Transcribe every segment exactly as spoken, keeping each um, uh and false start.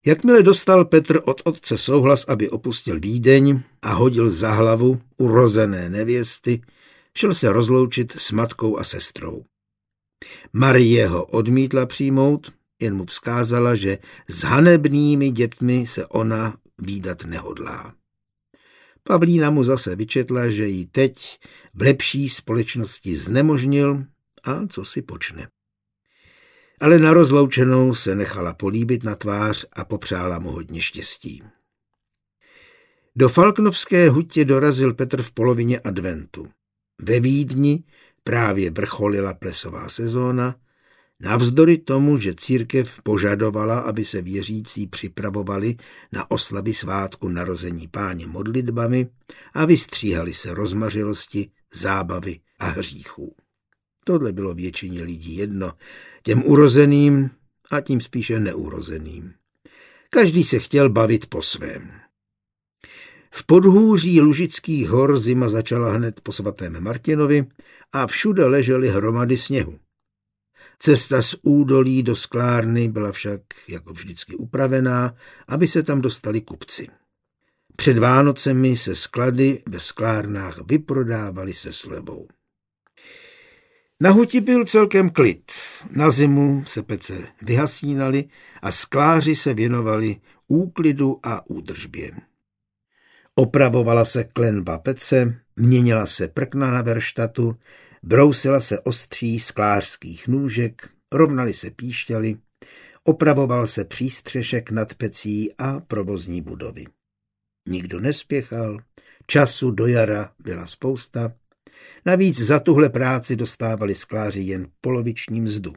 Jakmile dostal Petr od otce souhlas, aby opustil Vídeň a hodil za hlavu urozené nevěsty, šel se rozloučit s matkou a sestrou. Marie ho odmítla přijmout, jen mu vzkázala, že s hanebnými dětmi se ona vídat nehodlá. Pavlína mu zase vyčetla, že ji teď v lepší společnosti znemožnil a co si počne. Ale na rozloučenou se nechala políbit na tvář a popřála mu hodně štěstí. Do Falknovské hutě dorazil Petr v polovině adventu. Ve Vídni právě vrcholila plesová sezóna, navzdory tomu, že církev požadovala, aby se věřící připravovali na oslavy svátku narození Páně modlitbami a vystříhali se rozmařilosti, zábavy a hříchů. Tohle bylo většině lidí jedno, těm urozeným a tím spíše neurozeným. Každý se chtěl bavit po svém. V podhůří Lužických hor zima začala hned po svatém Martinovi a všude ležely hromady sněhu. Cesta z údolí do sklárny byla však jako vždycky upravená, aby se tam dostali kupci. Před Vánocemi se sklady ve sklárnách vyprodávaly se slevou. Na huti byl celkem klid. Na zimu se pece vyhasínaly a skláři se věnovali úklidu a údržbě. Opravovala se klenba pece, měnila se prkna na verštatu, brousila se ostří sklářských nůžek, rovnaly se píšťaly, opravoval se přístřešek nad pecí a provozní budovy. Nikdo nespěchal, času do jara byla spousta, navíc za tuhle práci dostávali skláři jen poloviční mzdu.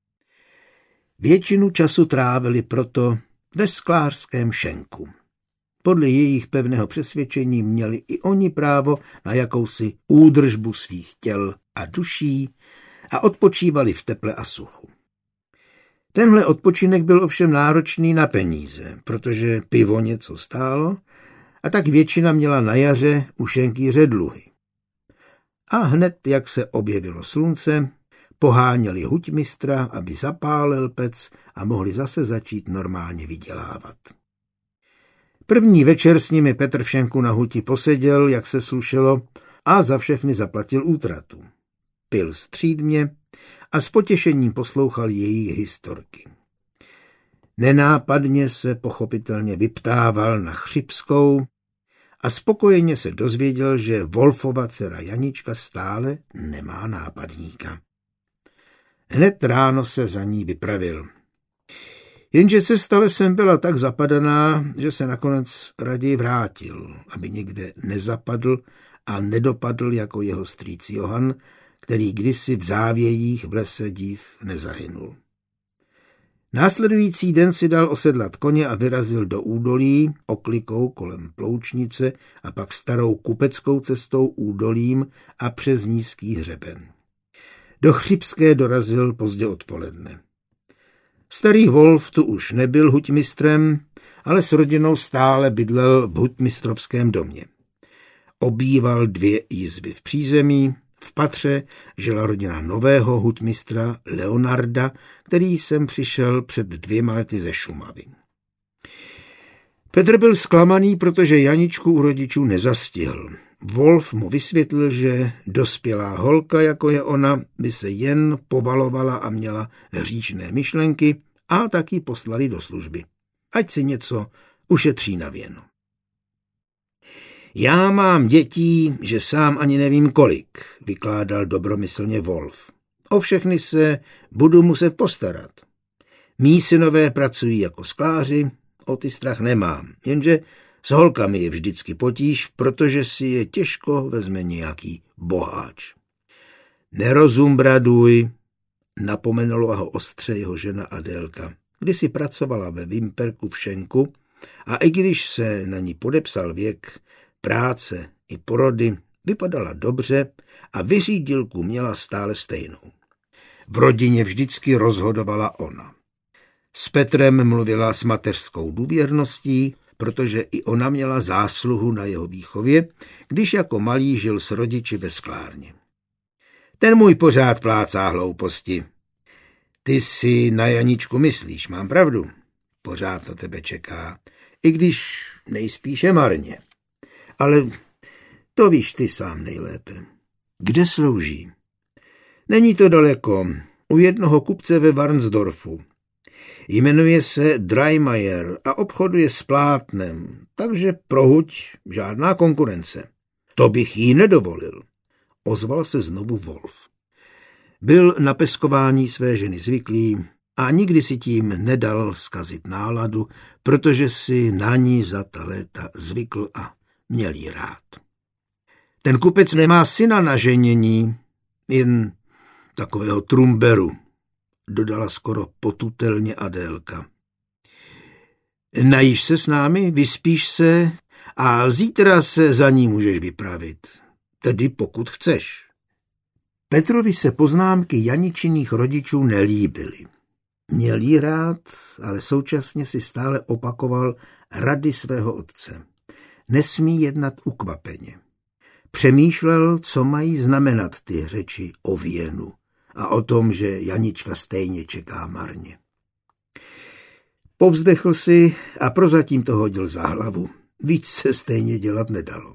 Většinu času trávili proto ve sklářském šenku. Podle jejich pevného přesvědčení měli i oni právo na jakousi údržbu svých těl a duší a odpočívali v teple a suchu. Tenhle odpočinek byl ovšem náročný na peníze, protože pivo něco stálo a tak většina měla na jaře u šenkýře dluhy. A hned, jak se objevilo slunce, poháněli huťmistra, aby zapálil pec a mohli zase začít normálně vydělávat. První večer s nimi Petr v šenku na huti poseděl, jak se slušelo, a za všechny zaplatil útratu. Pil střídmě a s potěšením poslouchal její historky. Nenápadně se pochopitelně vyptával na Chřibskou a spokojeně se dozvěděl, že Wolfova dcera Janička stále nemá nápadníka. Hned ráno se za ní vypravil. Jenže cesta lesem byla tak zapadaná, že se nakonec raději vrátil, aby nikde nezapadl a nedopadl jako jeho strýc Johan, který kdysi v závějích v lese div nezahynul. Následující den si dal osedlat koně a vyrazil do údolí oklikou kolem Ploučnice a pak starou kupeckou cestou údolím a přes nízký hřeben. Do Chřibské dorazil pozdě odpoledne. Starý Wolf tu už nebyl huťmistrem, ale s rodinou stále bydlel v huťmistrovském domě. Obýval dvě jizby v přízemí, v patře žila rodina nového huťmistra Leonarda, který sem přišel před dvěma lety ze Šumavy. Petr byl zklamaný, protože Janičku u rodičů nezastihl. Wolf mu vysvětlil, že dospělá holka, jako je ona, by se jen povalovala a měla hříšné myšlenky a taky poslali do služby. Ať si něco ušetří na věno. Já mám dětí, že sám ani nevím kolik, vykládal dobromyslně Wolf. O všechny se budu muset postarat. Mí synové pracují jako skláři, o ty strach nemám, jenže s holkami je vždycky potíž, protože si je těžko vezme nějaký boháč. Nerozum, braduj, napomenula ho ostře jeho žena Adélka. Kdysi pracovala ve Vimperku v šenku a i když se na ní podepsal věk, práce i porody, vypadala dobře a vyřídilku měla stále stejnou. V rodině vždycky rozhodovala ona. S Petrem mluvila s mateřskou důvěrností, protože i ona měla zásluhu na jeho výchově, když jako malý žil s rodiči ve sklárně. Ten můj pořád plácá hlouposti. Ty si na Janičku myslíš, mám pravdu? pořád na tebe čeká, i když nejspíše marně. Ale to víš ty sám nejlépe. Kde slouží? Není to daleko, u jednoho kupce ve Varnsdorfu. Jmenuje se Dreimeyer a obchoduje s plátnem, takže prohuď, žádná konkurence. To bych jí nedovolil. Ozval se znovu Wolf. Byl na peskování své ženy zvyklý a nikdy si tím nedal zkazit náladu, protože si na ní za ta léta zvykl a měl jí rád. Ten kupec nemá syna na ženění, jen takového trumberu, dodala skoro potutelně Adélka. Najíš se s námi, vyspíš se a zítra se za ní můžeš vypravit, tedy pokud chceš. Petrovi se poznámky Janičiných rodičů nelíbily. Měl jí rád, ale současně si stále opakoval rady svého otce. Nesmí jednat ukvapeně. Přemýšlel, co mají znamenat ty řeči o věnu a o tom, že Janička stejně čeká marně. Povzdechl si a prozatím to hodil za hlavu. Víc se stejně dělat nedalo.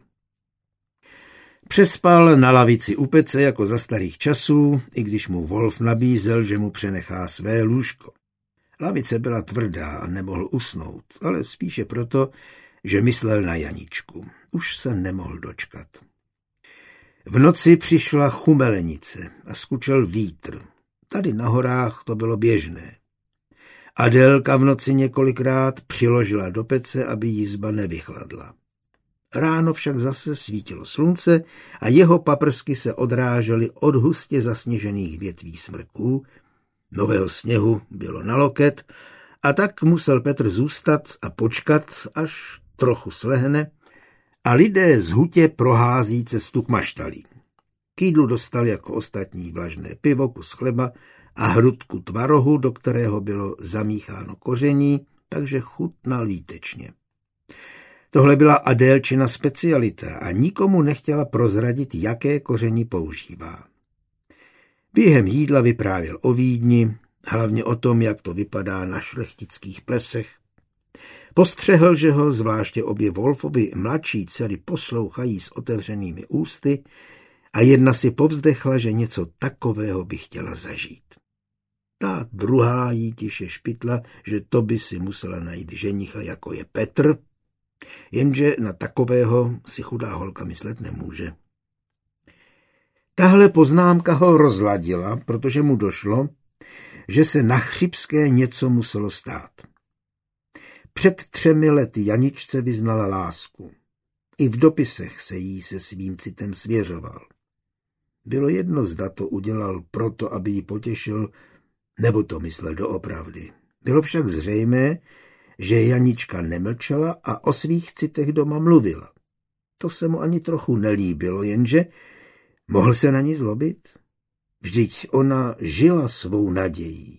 Přespal na lavici u pece jako za starých časů, i když mu Wolf nabízel, že mu přenechá své lůžko. Lavice byla tvrdá a nemohl usnout, ale spíše proto, že myslel na Janičku. Už se nemohl dočkat. V noci přišla chumelenice a skučel vítr. Tady na horách to bylo běžné. Adélka v noci několikrát přiložila do pece, aby jízba nevychladla. Ráno však zase svítilo slunce a jeho paprsky se odrážely od hustě zasněžených větví smrků. Nového sněhu bylo na loket a tak musel Petr zůstat a počkat, až trochu slehne a lidé z hutě prohází cestu k maštalí. K jídlu dostal jako ostatní vlažné pivo, kus chleba a hrudku tvarohu, do kterého bylo zamícháno koření, takže chutnal výtečně. Tohle byla Adélčina specialita a nikomu nechtěla prozradit, jaké koření používá. Během jídla vyprávěl o Vídni, hlavně o tom, jak to vypadá na šlechtických plesech. Postřehl, že ho zvláště obě Wolfovi mladší dcery poslouchají s otevřenými ústy a jedna si povzdechla, že něco takového by chtěla zažít. Ta druhá jí tiše špitla, že to by si musela najít ženicha, jako je Petr, jenže na takového si chudá holka myslet nemůže. Tahle poznámka ho rozladila, protože mu došlo, že se na Chřibské něco muselo stát. Před třemi lety Janičce vyznala lásku. I v dopisech se jí se svým citem svěřoval. Bylo jedno, zda to udělal proto, aby ji potěšil, nebo to myslel doopravdy. Bylo však zřejmé, že Janička nemlčela a o svých citech doma mluvila. To se mu ani trochu nelíbilo, jenže mohl se na ní zlobit? Vždyť ona žila svou nadějí.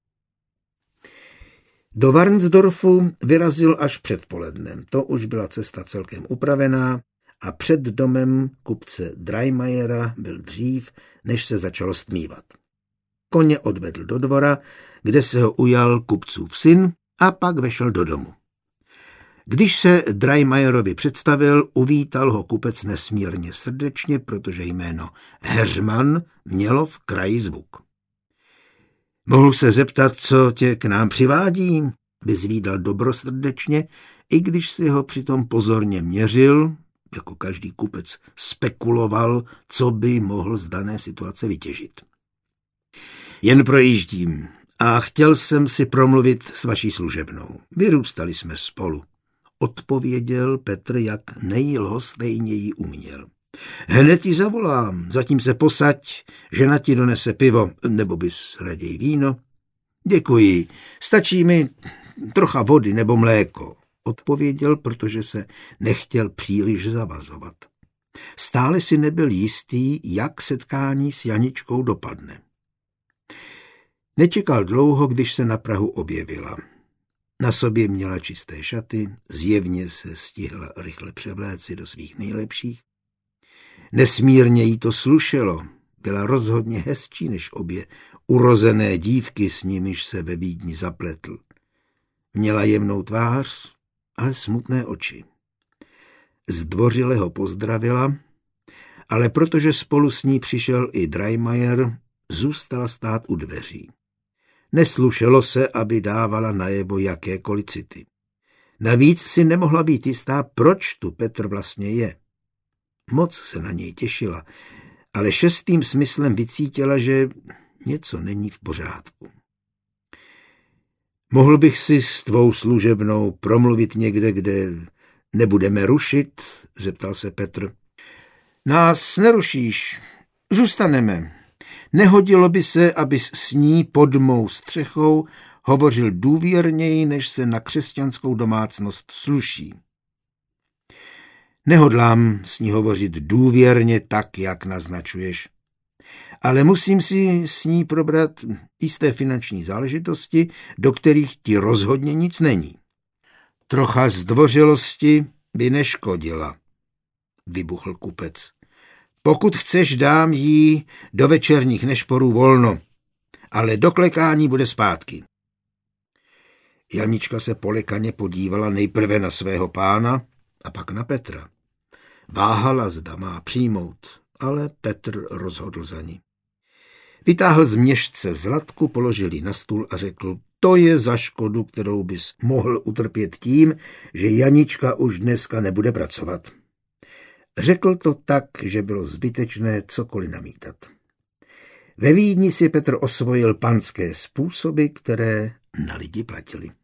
Do Varnsdorfu vyrazil až předpolednem. To už byla cesta celkem upravená a před domem kupce Dreimeyera byl dřív, než se začalo stmívat. Koně odvedl do dvora, kde se ho ujal kupcův syn a pak vešel do domu. Když se Dreimeyerovi představil, uvítal ho kupec nesmírně srdečně, protože jméno Heřman mělo v kraji zvuk. Mohl se zeptat, co tě k nám přivádí? Vyzvídal dobrosrdečně, i když si ho přitom pozorně měřil, jako každý kupec spekuloval, co by mohl z dané situace vytěžit. Jen projíždím a chtěl jsem si promluvit s vaší služebnou. Vyrůstali jsme spolu. Odpověděl Petr, jak nejlhostejněji uměl. Hned ji zavolám, zatím se posaď, žena ti donese pivo, nebo bys raději víno. Děkuji, stačí mi trocha vody nebo mléko, odpověděl, protože se nechtěl příliš zavazovat. Stále si nebyl jistý, jak setkání s Janičkou dopadne. Nečekal dlouho, když se na prahu objevila. Na sobě měla čisté šaty, zjevně se stihla rychle převléci do svých nejlepších. Nesmírně jí to slušelo, byla rozhodně hezčí než obě urozené dívky, s nimiž se ve Vídni zapletl. Měla jemnou tvář, ale smutné oči. Zdvořile ho pozdravila, ale protože spolu s ní přišel i Dreimayer, zůstala stát u dveří. Neslušelo se, aby dávala najevo jakékoliv city. Navíc si nemohla být jistá, proč tu Petr vlastně je. Moc se na něj těšila, ale šestým smyslem vycítila, že něco není v pořádku. Mohl bych si s tvou služebnou promluvit někde, kde nebudeme rušit? Zeptal se Petr. Nás nerušíš, zůstaneme. Nehodilo by se, abys s ní pod mou střechou hovořil důvěrněji, než se na křesťanskou domácnost sluší. Nehodlám s ní hovořit důvěrně tak, jak naznačuješ, ale musím si s ní probrat jisté finanční záležitosti, do kterých ti rozhodně nic není. Trocha zdvořilosti by neškodila, vybuchl kupec. Pokud chceš, dám jí do večerních nešporů volno, ale do klekání bude zpátky. Janička se polekaně podívala nejprve na svého pána a pak na Petra. Váhala, zda má přijmout, ale Petr rozhodl za ní. Vytáhl z měšce zlatku, položil ji na stůl a řekl, to je za škodu, kterou bys mohl utrpět tím, že Janička už dneska nebude pracovat. Řekl to tak, že bylo zbytečné cokoliv namítat. Ve Vídni si Petr osvojil panské způsoby, které na lidi platili.